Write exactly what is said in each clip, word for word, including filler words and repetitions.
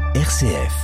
R C F.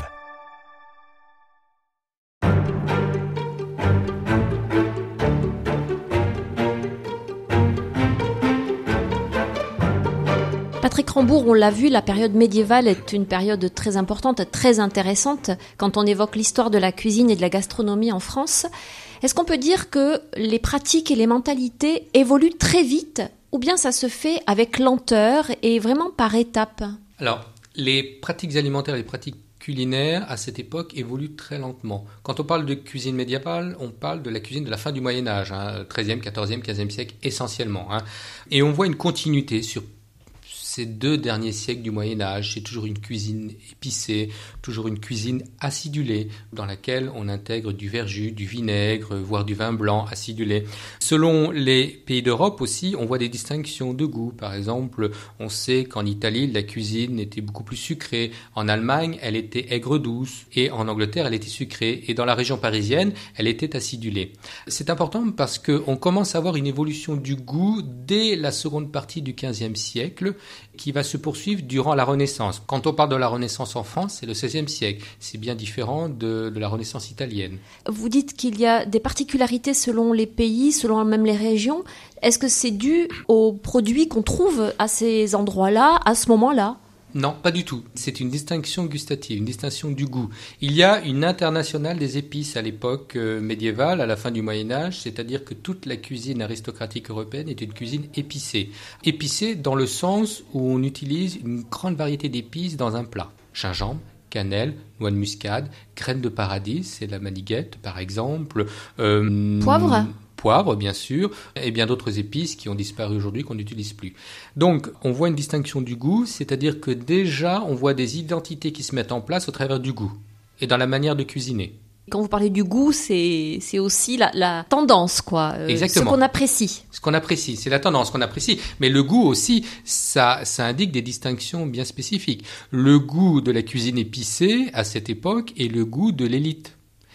Patrick Rambourg, on l'a vu, la période médiévale est une période très importante, très intéressante quand on évoque l'histoire de la cuisine et de la gastronomie en France. Est-ce qu'on peut dire que les pratiques et les mentalités évoluent très vite ou bien ça se fait avec lenteur et vraiment par étapes ? Alors, les pratiques alimentaires et les pratiques culinaires à cette époque évoluent très lentement. Quand on parle de cuisine médiévale, on parle de la cuisine de la fin du Moyen-Âge, hein, treizième, quatorzième, quinzième siècle essentiellement. Hein. Et on voit une continuité sur ces deux derniers siècles du Moyen-Âge. C'est toujours une cuisine épicée, toujours une cuisine acidulée, dans laquelle on intègre du verjus, du vinaigre, voire du vin blanc acidulé. Selon les pays d'Europe aussi, on voit des distinctions de goût. Par exemple, on sait qu'en Italie, la cuisine était beaucoup plus sucrée. En Allemagne, elle était aigre-douce. Et en Angleterre, elle était sucrée. Et dans la région parisienne, elle était acidulée. C'est important parce qu'on commence à avoir une évolution du goût dès la seconde partie du quinzième siècle, qui va se poursuivre durant la Renaissance. Quand on parle de la Renaissance en France, c'est le seizième siècle. C'est bien différent de, de la Renaissance italienne. Vous dites qu'il y a des particularités selon les pays, selon même les régions. Est-ce que c'est dû aux produits qu'on trouve à ces endroits-là, à ce moment-là ? Non, pas du tout. C'est une distinction gustative, une distinction du goût. Il y a une internationale des épices à l'époque euh, médiévale, à la fin du Moyen-Âge, c'est-à-dire que toute la cuisine aristocratique européenne est une cuisine épicée. Épicée dans le sens où on utilise une grande variété d'épices dans un plat. Gingembre, cannelle, noix de muscade, graines de paradis, c'est la maniguette par exemple. Euh, Poivre ? Poivre, bien sûr, et bien d'autres épices qui ont disparu aujourd'hui, qu'on n'utilise plus. Donc, on voit une distinction du goût, c'est-à-dire que déjà, on voit des identités qui se mettent en place au travers du goût et dans la manière de cuisiner. Quand vous parlez du goût, c'est, c'est aussi la, la tendance, quoi. Euh, Exactement. Ce qu'on apprécie. Ce qu'on apprécie, c'est la tendance qu'on apprécie. Mais le goût aussi, ça, ça indique des distinctions bien spécifiques. Le goût de la cuisine épicée, à cette époque, est le goût de l'élite.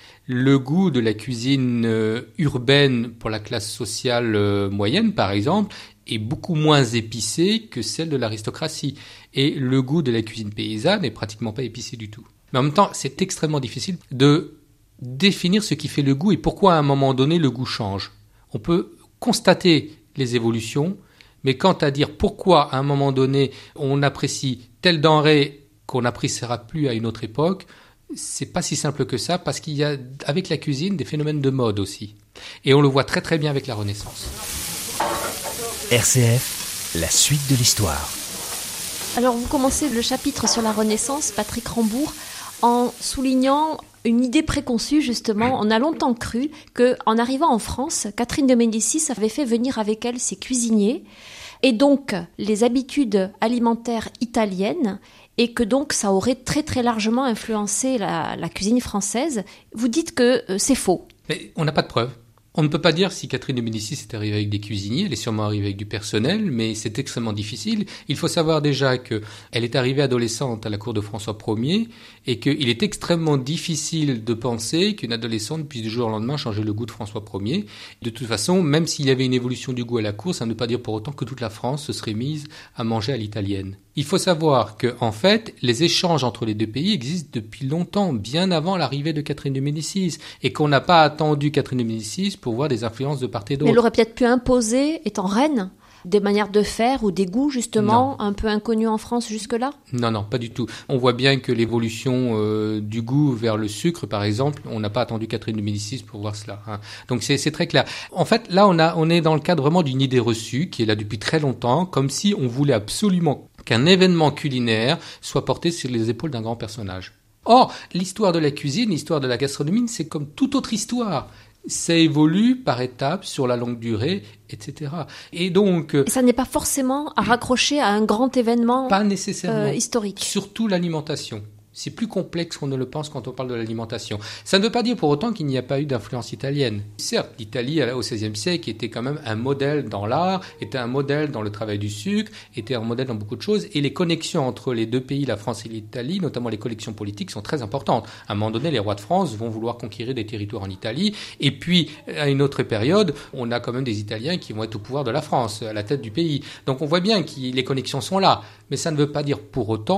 Le goût de la cuisine euh, urbaine pour la classe sociale euh, moyenne, par exemple, est beaucoup moins épicé que celle de l'aristocratie. Et le goût de la cuisine paysanne n'est pratiquement pas épicé du tout. Mais en même temps, c'est extrêmement difficile de définir ce qui fait le goût et pourquoi à un moment donné le goût change. On peut constater les évolutions, mais quant à dire pourquoi à un moment donné on apprécie telle denrée qu'on n'appréciera plus à une autre époque, c'est pas si simple que ça, parce qu'il y a, avec la cuisine, des phénomènes de mode aussi. Et on le voit très très bien avec la Renaissance. R C F, la suite de l'histoire. Alors, vous commencez le chapitre sur la Renaissance, Patrick Rambourg, en soulignant une idée préconçue, justement. On a longtemps cru qu'en arrivant en France, Catherine de Médicis avait fait venir avec elle ses cuisiniers, et donc les habitudes alimentaires italiennes, et que donc ça aurait très très largement influencé la, la cuisine française. Vous dites que euh, c'est faux. Mais on n'a pas de preuves. On ne peut pas dire si Catherine de Médicis est arrivée avec des cuisiniers, elle est sûrement arrivée avec du personnel, mais c'est extrêmement difficile. Il faut savoir déjà qu'elle est arrivée adolescente à la cour de François Ier et qu'il est extrêmement difficile de penser qu'une adolescente puisse du jour au lendemain changer le goût de François Ier. De toute façon, même s'il y avait une évolution du goût à la cour, ça ne veut pas dire pour autant que toute la France se serait mise à manger à l'italienne. Il faut savoir que, en fait, les échanges entre les deux pays existent depuis longtemps, bien avant l'arrivée de Catherine de Médicis, et qu'on n'a pas attendu Catherine de Médicis pour voir des influences de part et d'autre. Mais elle aurait peut-être pu imposer, étant reine, des manières de faire ou des goûts, justement, non. un peu inconnus en France jusque-là ? Non, non, pas du tout. On voit bien que l'évolution euh, du goût vers le sucre, par exemple, on n'a pas attendu Catherine de Médicis pour voir cela. Hein. Donc c'est, c'est très clair. En fait, là, on, a, on est dans le cadre vraiment d'une idée reçue qui est là depuis très longtemps, comme si on voulait absolument qu'un événement culinaire soit porté sur les épaules d'un grand personnage. Or, l'histoire de la cuisine, l'histoire de la gastronomie, c'est comme toute autre histoire. Ça évolue par étapes, sur la longue durée, et cetera. Et donc, et ça n'est pas forcément à raccrocher à un grand événement pas nécessairement, euh, historique. Surtout l'alimentation. C'est plus complexe qu'on ne le pense quand on parle de l'alimentation. Ça ne veut pas dire pour autant qu'il n'y a pas eu d'influence italienne. Certes, l'Italie au seizième siècle était quand même un modèle dans l'art, était un modèle dans le travail du sucre, était un modèle dans beaucoup de choses. Et les connexions entre les deux pays, la France et l'Italie, notamment les connexions politiques, sont très importantes. À un moment donné, les rois de France vont vouloir conquérir des territoires en Italie. Et puis, à une autre période, on a quand même des Italiens qui vont être au pouvoir de la France, à la tête du pays. Donc on voit bien que les connexions sont là. Mais ça ne veut pas dire pour autant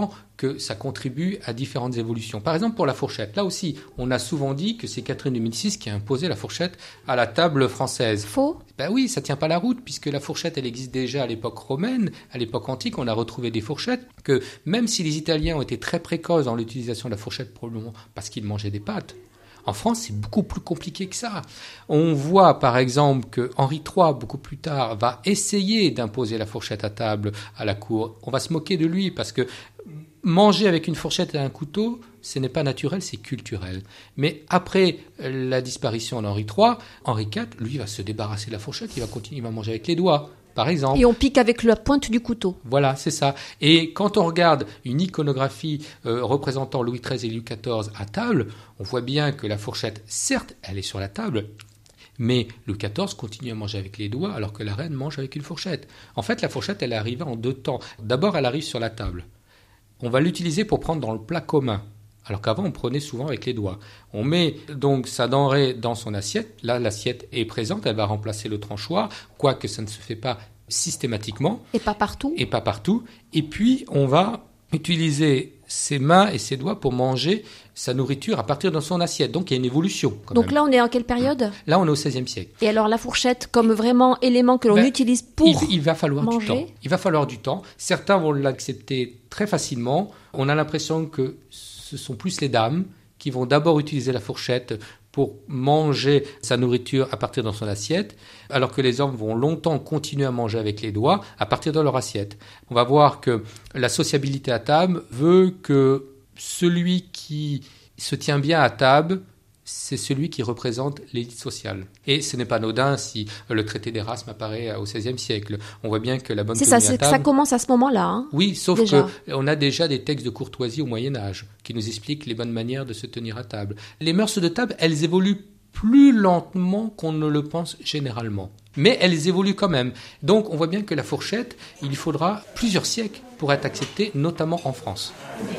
que ça contribue à différentes évolutions. Par exemple, pour la fourchette, là aussi, on a souvent dit que c'est Catherine de Médicis qui a imposé la fourchette à la table française. Faux. Ben oui, ça tient pas la route, puisque la fourchette, elle existe déjà à l'époque romaine, à l'époque antique, on a retrouvé des fourchettes, que même si les Italiens ont été très précoces dans l'utilisation de la fourchette, probablement parce qu'ils mangeaient des pâtes, en France, c'est beaucoup plus compliqué que ça. On voit, par exemple, que Henri trois, beaucoup plus tard, va essayer d'imposer la fourchette à table à la cour. On va se moquer de lui, parce que manger avec une fourchette et un couteau, ce n'est pas naturel, c'est culturel. Mais après la disparition d'Henri trois, Henri quatre, lui, va se débarrasser de la fourchette, il va continuer, il va manger avec les doigts. Par exemple. Et on pique avec la pointe du couteau. Voilà, c'est ça. Et quand on regarde une iconographie euh, représentant Louis treize et Louis quatorze à table, on voit bien que la fourchette, certes, elle est sur la table, mais Louis quatorze continue à manger avec les doigts alors que la reine mange avec une fourchette. En fait, la fourchette, elle est arrivée en deux temps. D'abord, elle arrive sur la table. On va l'utiliser pour prendre dans le plat commun. Alors qu'avant, on prenait souvent avec les doigts. On met donc sa denrée dans son assiette. Là, l'assiette est présente, elle va remplacer le tranchoir, quoique ça ne se fait pas systématiquement. Et pas partout. Et pas partout. Et puis, on va utiliser ses mains et ses doigts pour manger sa nourriture à partir de son assiette. Donc, il y a une évolution. Quand donc même. là, on est en quelle période ? Là, on est au seizième siècle. Et alors, la fourchette, comme vraiment élément que l'on ben, utilise pour il, il va falloir manger. du temps. Il va falloir du temps. Certains vont l'accepter très facilement. On a l'impression que ce sont plus les dames qui vont d'abord utiliser la fourchette pour manger sa nourriture à partir de son assiette, alors que les hommes vont longtemps continuer à manger avec les doigts à partir de leur assiette. On va voir que la sociabilité à table veut que celui qui se tient bien à table, c'est celui qui représente l'élite sociale. Et ce n'est pas anodin si le traité d'Erasme apparaît au seizième siècle. On voit bien que la bonne c'est tenue ça, à c'est table... ça commence à ce moment-là. Hein, oui, sauf déjà. qu'on a déjà des textes de courtoisie au Moyen-Âge qui nous expliquent les bonnes manières de se tenir à table. Les mœurs de table, elles évoluent plus lentement qu'on ne le pense généralement. Mais elles évoluent quand même. Donc on voit bien que la fourchette, il faudra plusieurs siècles pour être acceptée, notamment en France.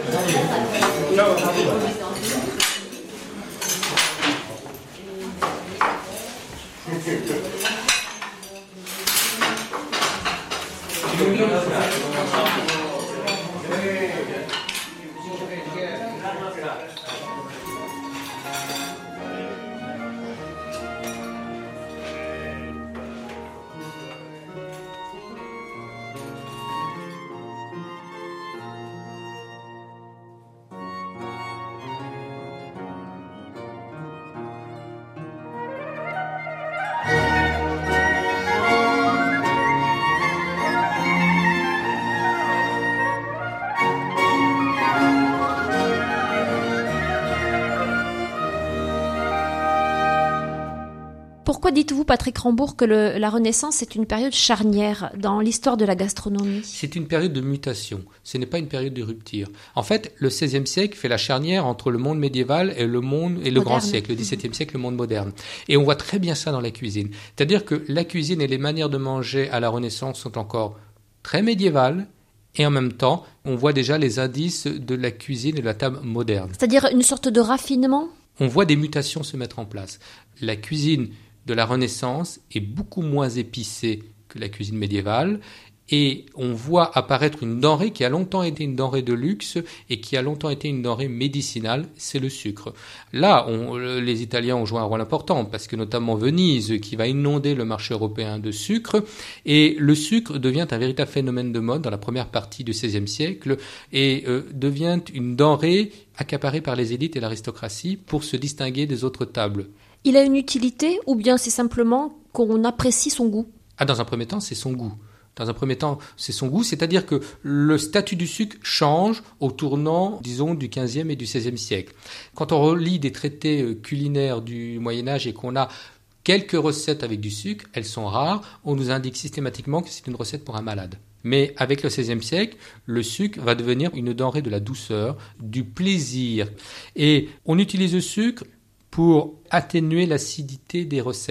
Pourquoi dites-vous, Patrick Rambourg, que le, la Renaissance est une période charnière dans l'histoire de la gastronomie ? C'est une période de mutation, ce n'est pas une période de rupture. En fait, le seizième siècle fait la charnière entre le monde médiéval et le monde et le moderne. grand siècle, le dix-septième siècle, le monde moderne. Et on voit très bien ça dans la cuisine. C'est-à-dire que la cuisine et les manières de manger à la Renaissance sont encore très médiévales, et en même temps, on voit déjà les indices de la cuisine et de la table moderne. C'est-à-dire une sorte de raffinement ? On voit des mutations se mettre en place. La cuisine de la Renaissance est beaucoup moins épicée que la cuisine médiévale, et on voit apparaître une denrée qui a longtemps été une denrée de luxe et qui a longtemps été une denrée médicinale, c'est le sucre. Là, on, les Italiens ont joué un rôle important, parce que notamment Venise, qui va inonder le marché européen de sucre, et le sucre devient un véritable phénomène de mode dans la première partie du seizième siècle, et euh, devient une denrée accaparée par les élites et l'aristocratie pour se distinguer des autres tables. Il a une utilité, ou bien c'est simplement qu'on apprécie son goût ? Ah, dans un premier temps, c'est son goût. Dans un premier temps, c'est son goût, c'est-à-dire que le statut du sucre change au tournant, disons, du quinzième et du seizième siècle. Quand on relit des traités culinaires du Moyen-Âge et qu'on a quelques recettes avec du sucre, elles sont rares, on nous indique systématiquement que c'est une recette pour un malade. Mais avec le seizième siècle, le sucre va devenir une denrée de la douceur, du plaisir. Et on utilise le sucre pour atténuer l'acidité des recettes.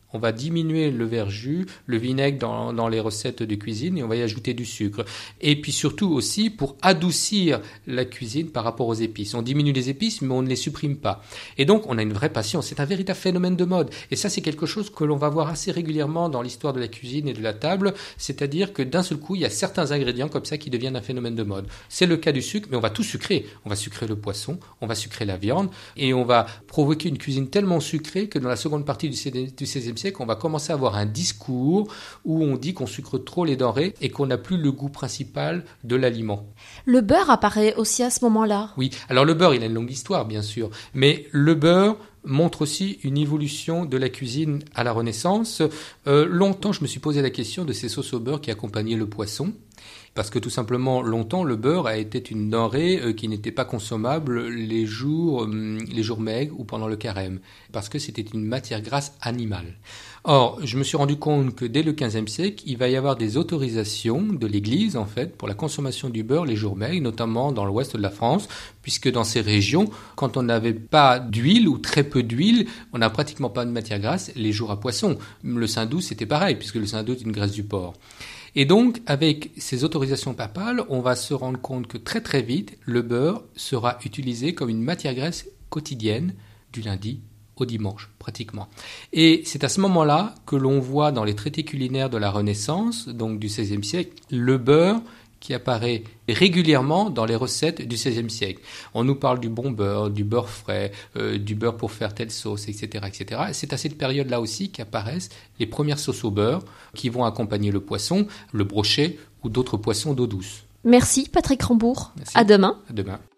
On va diminuer le verjus, le vinaigre dans, dans les recettes de cuisine et on va y ajouter du sucre. Et puis surtout aussi pour adoucir la cuisine par rapport aux épices. On diminue les épices mais on ne les supprime pas. Et donc on a une vraie passion. C'est un véritable phénomène de mode. Et ça c'est quelque chose que l'on va voir assez régulièrement dans l'histoire de la cuisine et de la table. C'est-à-dire que d'un seul coup il y a certains ingrédients comme ça qui deviennent un phénomène de mode. C'est le cas du sucre mais on va tout sucrer. On va sucrer le poisson, on va sucrer la viande et on va provoquer une cuisine tellement sucrée que dans la seconde partie du seizième siècle, on va commencer à avoir un discours où on dit qu'on sucre trop les denrées et qu'on n'a plus le goût principal de l'aliment. Le beurre apparaît aussi à ce moment-là. Oui, alors le beurre, il a une longue histoire, bien sûr, mais le beurre montre aussi une évolution de la cuisine à la Renaissance. Euh, longtemps, je me suis posé la question de ces sauces au beurre qui accompagnaient le poisson. Parce que tout simplement, longtemps, le beurre a été une denrée euh, qui n'était pas consommable les jours, euh, les jours maigres ou pendant le carême, parce que c'était une matière grasse animale. Or, je me suis rendu compte que dès le quinzième siècle, il va y avoir des autorisations de l'Église, en fait, pour la consommation du beurre les jours maigres, notamment dans l'ouest de la France, puisque dans ces régions, quand on n'avait pas d'huile ou très peu d'huile, on n'a pratiquement pas de matière grasse les jours à poisson. Le saindoux, c'était pareil, puisque le saindoux est une graisse du porc. Et donc, avec ces autorisations papales, on va se rendre compte que très très vite, le beurre sera utilisé comme une matière grasse quotidienne du lundi au dimanche, pratiquement. Et c'est à ce moment-là que l'on voit dans les traités culinaires de la Renaissance, donc du seizième siècle, le beurre qui apparaît régulièrement dans les recettes du seizième siècle. On nous parle du bon beurre, du beurre frais, euh, du beurre pour faire telle sauce, et cetera, et cetera. Et c'est à cette période-là aussi qu'apparaissent les premières sauces au beurre qui vont accompagner le poisson, le brochet ou d'autres poissons d'eau douce. Merci Patrick Rambourg. Merci. À demain. À demain.